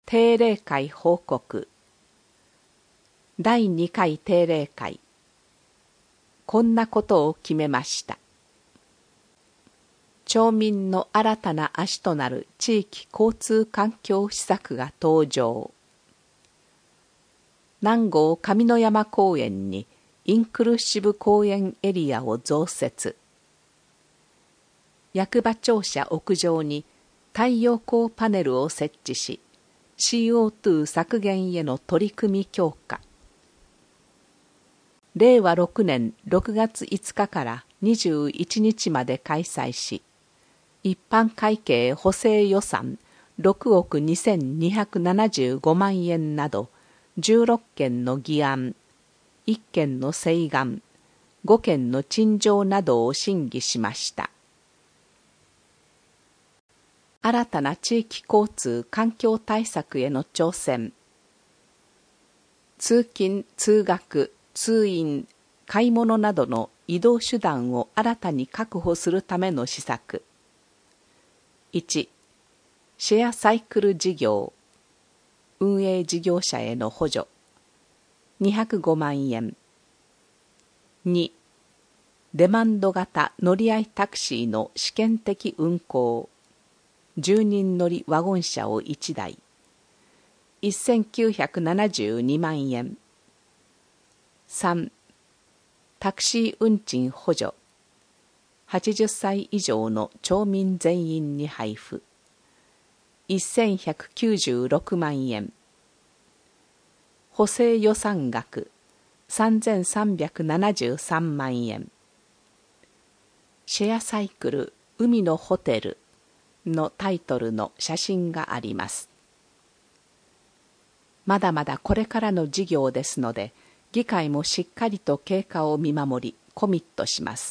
定例会報告。第2回定例会。こんなことを決めました。町民の新たな足となる地域交通環境施策が登場。南郷上野山公園にインクルーシブ公園エリアを増設。役場庁舎屋上に太陽光パネルを設置し、CO2 削減への取り組み強化。令和6年6月5日から21日まで開催し、一般会計補正予算6億2275万円など16件の議案、1件の請願、5件の陳情などを審議しました。新たな地域交通環境対策への挑戦。通勤・通学・通院、買い物などの移動手段を新たに確保するための施策。1. シェアサイクル事業。運営事業者への補助。205万円。2. デマンド型乗り合いタクシーの試験的運行。10人乗りワゴン車を1台。1972万円。3. タクシー運賃補助。80歳以上の町民全員に配布。1196万円。補正予算額3373万円。シェアサイクル海のホテルのタイトルの写真があります。まだまだこれからの事業ですので、議会もしっかりと経過を見守り、コミットします。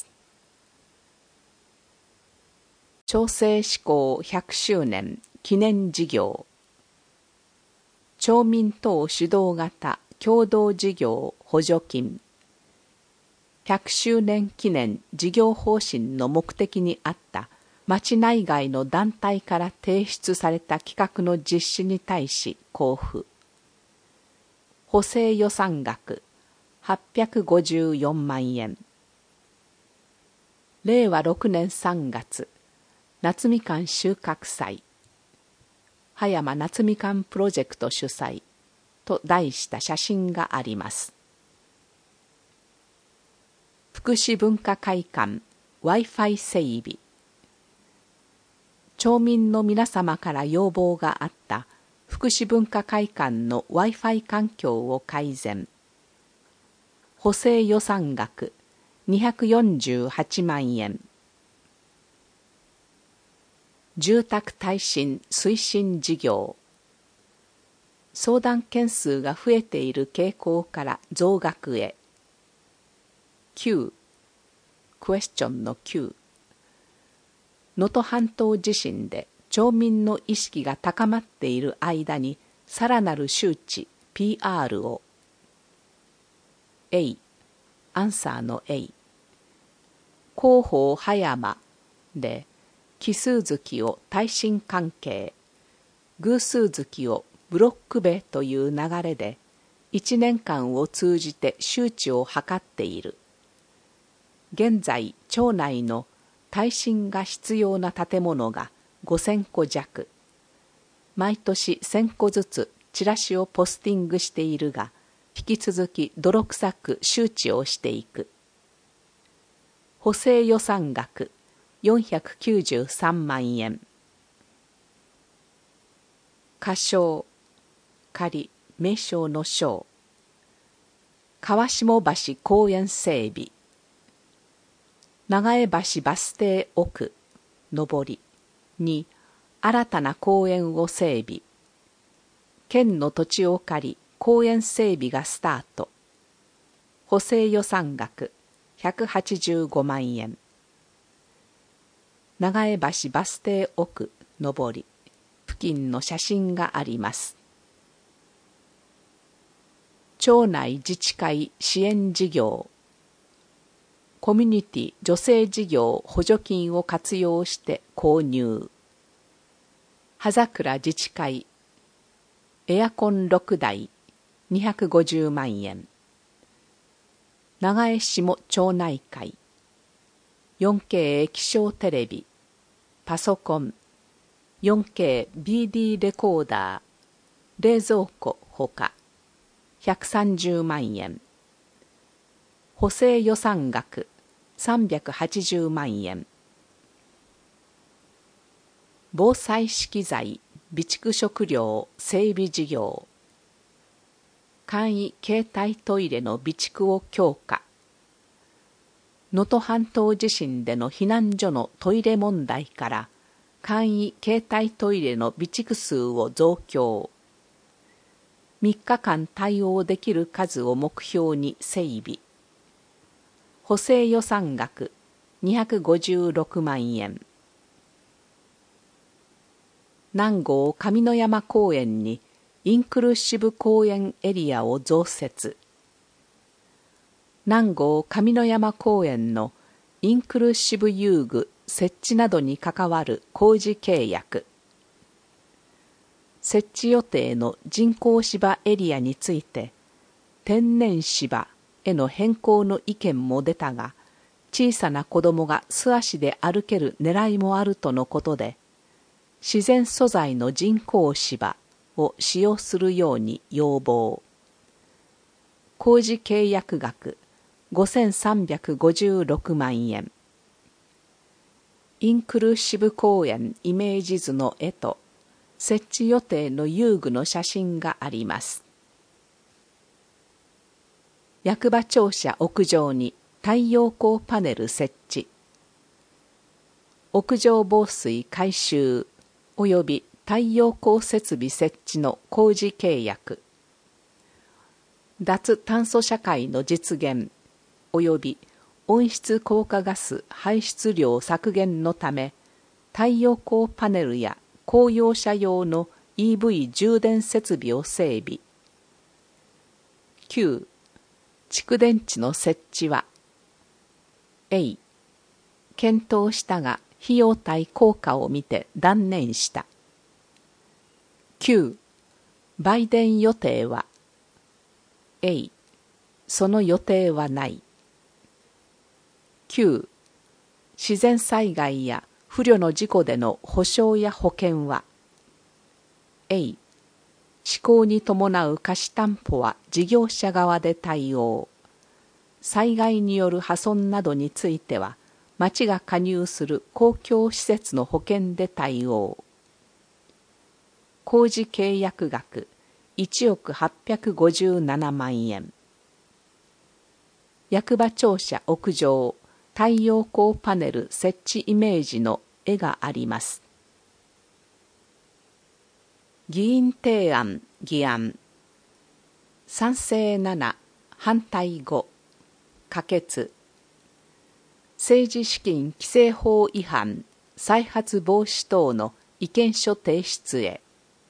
町政施行100周年記念事業。町民等主導型共同事業補助金。100周年記念事業方針の目的にあった町内外の団体から提出された企画の実施に対し交付。補正予算額854万円。令和6年3月、夏みかん収穫祭、葉山夏みかんプロジェクト主催と題した写真があります。福祉文化会館 Wi-Fi 整備。町民の皆様から要望があった福祉文化会館の Wi-Fi 環境を改善。補正予算額248万円。住宅耐震推進事業。相談件数が増えている傾向から増額へ。Q、クエスチョンの Q。能登半島地震で町民の意識が高まっている間にさらなる周知 PR を。A、アンサーの A。広報葉山で奇数月を耐震関係、偶数月をブロック塀という流れで1年間を通じて周知を図っている。現在町内の耐震が必要な建物が5000戸弱。毎年1000戸ずつチラシをポスティングしているが、引き続き泥臭く周知をしていく。補正予算額493万円。仮称、仮、名称の称。川下橋公園整備。長江橋バス停奥、上りに新たな公園を整備。県の土地を借り、公園整備がスタート。補正予算額185万円。長江橋バス停奥、上り付近の写真があります。町内自治会支援事業。コミュニティ女性事業補助金を活用して購入。葉桜自治会エアコン6台250万円。長江下町内会 4K 液晶テレビ、パソコン、4KBD レコーダー、冷蔵庫ほか130万円。補正予算額380万円。防災資機材、備蓄食料整備事業。簡易携帯トイレの備蓄を強化。能登半島地震での避難所のトイレ問題から簡易携帯トイレの備蓄数を増強。3日間対応できる数を目標に整備。補正予算額256万円。南郷上野山公園にインクルーシブ公園エリアを増設。南郷上野山公園のインクルーシブ遊具設置などに関わる工事契約。設置予定の人工芝エリアについて天然芝への変更の意見も出たが、小さな子供が素足で歩ける狙いもあるとのことで、自然素材の人工芝を使用するように要望。工事契約額5356万円。インクルーシブ公園イメージ図の絵と設置予定の遊具の写真があります。役場庁舎屋上に太陽光パネル設置。屋上防水改修及び太陽光設備設置の工事契約。脱炭素社会の実現及び温室効果ガス排出量削減のため、太陽光パネルや公用車用の EV 充電設備を整備。9. 蓄電池の設置は A 検討したが費用対効果を見て断念した。9. 売電予定は A その予定はない。9. 自然災害や不慮の事故での補償や保険は A 施行に伴う貸担保は事業者側で対応。災害による破損などについては町が加入する公共施設の保険で対応。工事契約額1億857万円。役場庁舎屋上太陽光パネル設置イメージの絵があります。議員提案議案。賛成7、反対5。可決。政治資金規正法違反、再発防止等の意見書提出へ。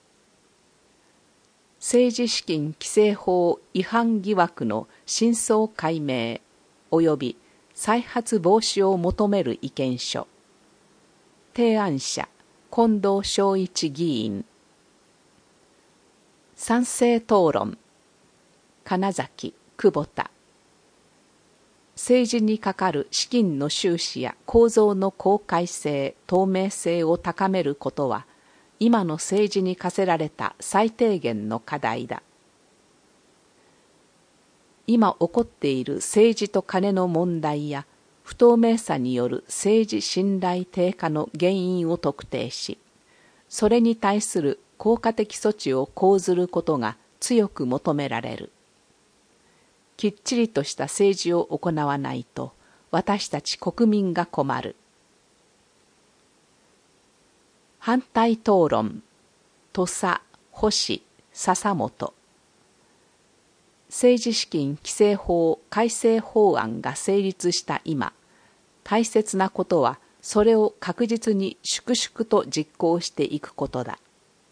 政治資金規正法違反疑惑の真相解明及び再発防止を求める意見書。提案者近藤昭一議員。賛成討論。金崎、久保田。政治にかかる資金の収支や構造の公開性、透明性を高めることは、今の政治に課せられた最低限の課題だ。今起こっている政治と金の問題や不透明さによる政治信頼低下の原因を特定し、それに対する効果的措置を講ずることが強く求められる。きっちりとした政治を行わないと私たち国民が困る。反対討論。土佐、星、笹本。政治資金規正法改正法案が成立した今、大切なことはそれを確実に粛々と実行していくことだ。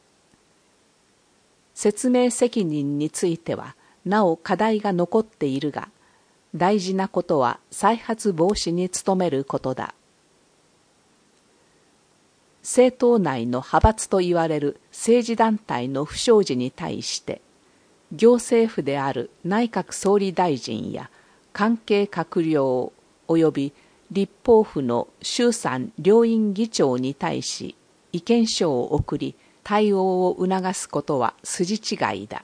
説明責任についてはなお課題が残っているが、大事なことは再発防止に努めることだ。 政党内の派閥といわれる政治団体の不祥事に対して、行政府である内閣総理大臣や関係閣僚及び立法府の衆参両院議長に対し意見書を送り対応を促すことは筋違いだ。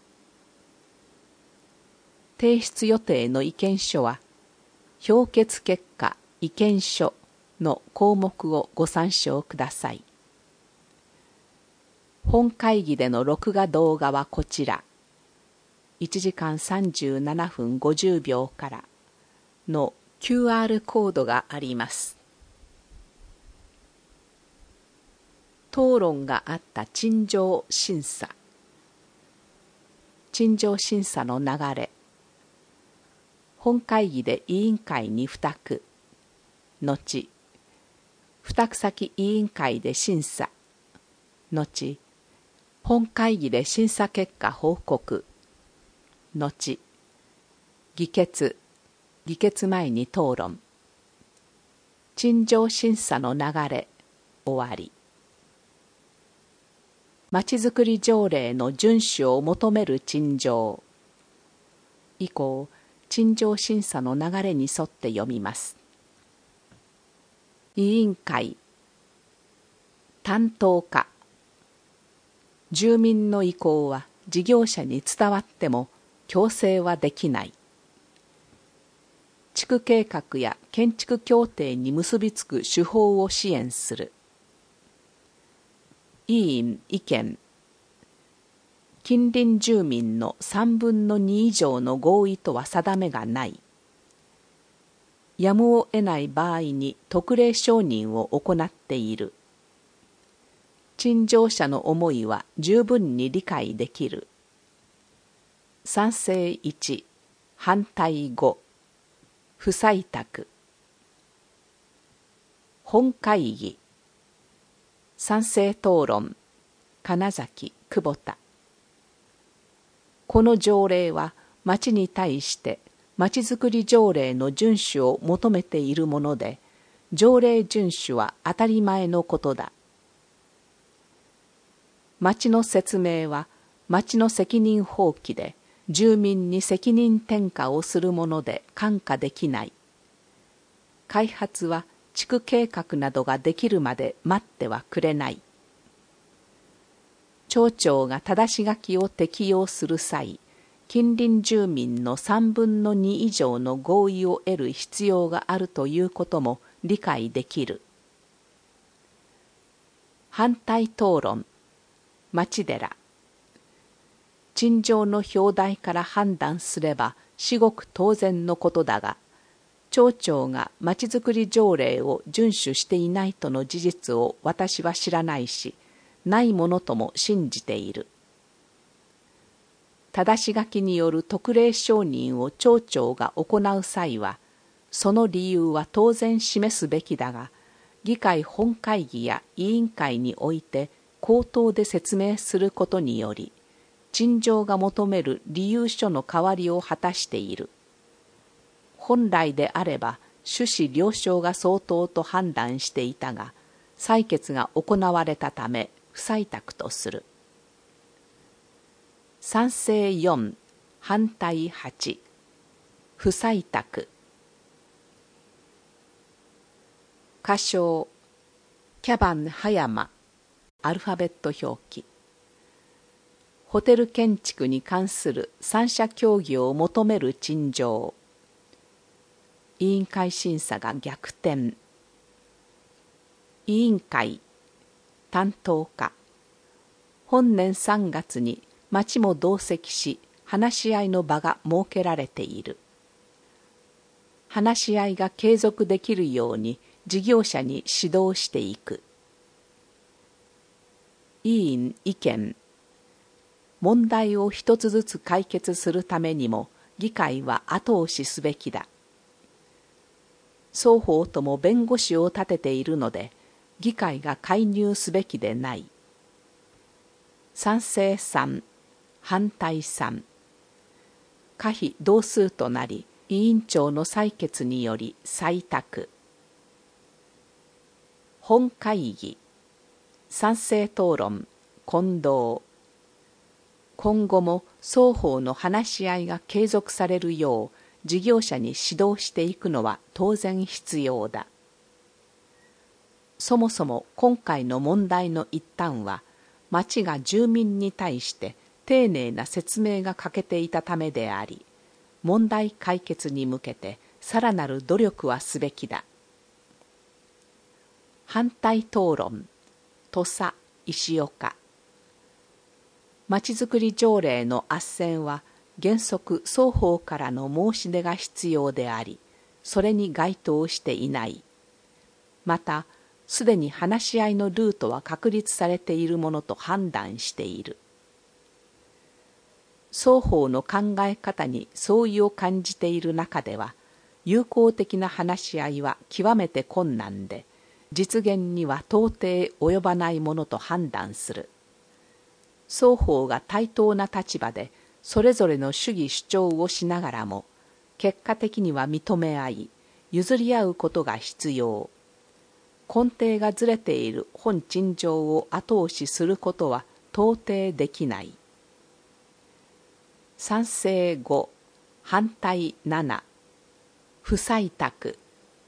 提出予定の意見書は、評決結果意見書の項目をご参照ください。本会議での録画動画はこちら。1時間37分50秒からの QR コードがあります。討論があった陳情審査。陳情審査の流れ。本会議で委員会に付託。後、付託先委員会で審査。後、本会議で審査結果報告。後、議決前に討論。陳情審査の流れ、終わり。まちづくり条例の遵守を求める陳情。以降、陳情審査の流れに沿って読みます。委員会。担当課。住民の意向は事業者に伝わっても強制はできない。地区計画や建築協定に結びつく手法を支援する。委員意見。近隣住民の3分の2以上の合意とは定めがない。やむを得ない場合に特例承認を行っている。陳情者の思いは十分に理解できる。賛成1、反対5、不採択。本会議。賛成討論。金崎、久保田。この条例は町に対してまちづくり条例の遵守を求めているもので、条例遵守は当たり前のことだ。町の説明は町の責任放棄で、住民に責任転嫁をするもので看過できない。開発は地区計画などができるまで待ってはくれない。町長が正し書きを適用する際、近隣住民の3分の2以上の合意を得る必要があるということも理解できる。反対討論。町寺。陳情の表題から判断すれば至極当然のことだが、町長がまちづくり条例を遵守していないとの事実を私は知らないし、ないものとも信じている。正し書きによる特例承認を町長が行う際は、その理由は当然示すべきだが、議会本会議や委員会において口頭で説明することにより、陳情が求める理由書の代わりを果たしている。本来であれば趣旨了承が相当と判断していたが、採決が行われたため不採択とする。賛成4、反対8、不採択。仮称キャバン葉山、アルファベット表記。ホテル建築に関する三者協議を求める陳情。委員会審査が逆転。委員会担当課。本年3月に町も同席し、話し合いの場が設けられている。話し合いが継続できるように事業者に指導していく。委員意見。問題を一つずつ解決するためにも議会は後押しすべきだ。双方とも弁護士を立てているので、議会が介入すべきでない。賛成3、反対3。可否同数となり、委員長の採決により採択。本会議。 賛成討論混同。今後も双方の話し合いが継続されるよう事業者に指導していくのは当然必要だ。そもそも今回の問題の一端は、町が住民に対して丁寧な説明が欠けていたためであり、問題解決に向けてさらなる努力はすべきだ。反対討論土佐石岡。まちづくり条例の斡旋は原則双方からの申し出が必要であり、それに該当していない。また、すでに話し合いのルートは確立されているものと判断している。双方の考え方に相違を感じている中では、友好的な話し合いは極めて困難で、実現には到底及ばないものと判断する。双方が対等な立場でそれぞれの主義主張をしながらも、結果的には認め合い、譲り合うことが必要。根底がずれている本陳情を後押しすることは到底できない。賛成5、反対7。不採択。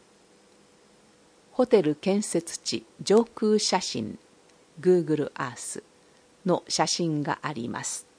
ホテル建設地上空写真 Google Earth の写真があります。